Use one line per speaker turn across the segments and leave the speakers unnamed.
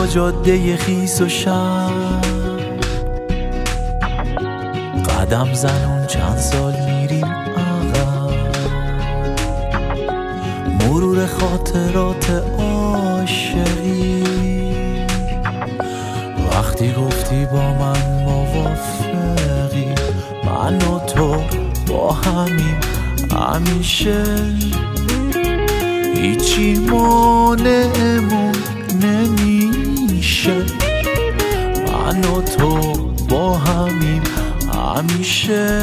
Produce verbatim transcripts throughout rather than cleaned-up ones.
با جاده خیس و شب قدم زنون چند سال میریم عقب، مرور خاطرات عاشقی. وقتی گفتی با من موافقی، من و تو با همیم همیشه، هیچی مانعمون نمیشه. من و تو با همیم همیشه.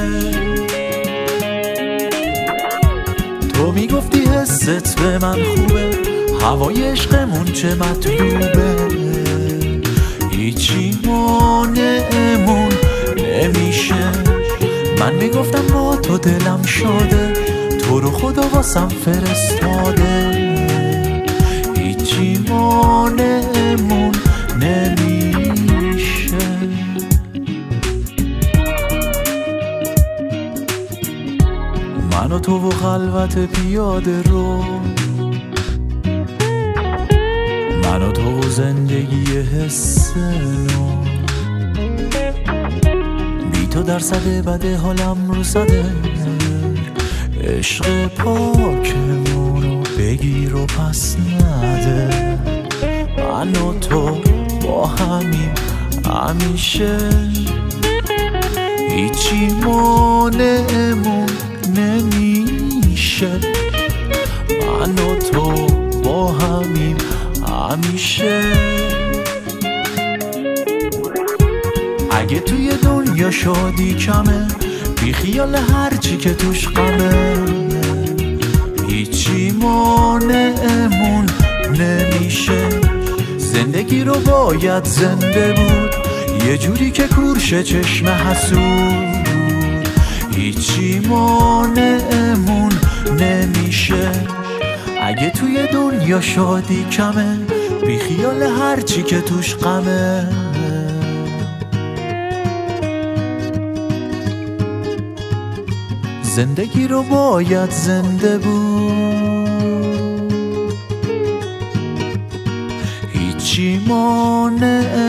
تو میگفتی حست به من خوبه، هوای عشقمون چه مطلوبه، هیچی مانعمون نمیشه. من میگفتم با تو دلم شده، تو رو خدا واسم فرستاده، هیچی مانعمون نمیشه. من و تو و خلوت پیاده رو، من و تو و زندگی حس نو، بی تو درصد بده حالم رو صده، عشق پاکمونو بگیر و پس نده. من و تو با همیم همیشه، هیچی مانعمون نمیشه. من و تو با همیم همیشه. اگه توی دنیا شادی کمه، بی خیال هرچی که توش غمه، هیچی مانعمون نمیشه. زندگی رو باید زنده بود، یه جوری که کورشه چشم حسود، هیچی مانعمون نمیشه. اگه توی دنیا شادی کمه، بی خیال هرچی که توش غمه، زندگی رو باید زنده بود، هیچی مانع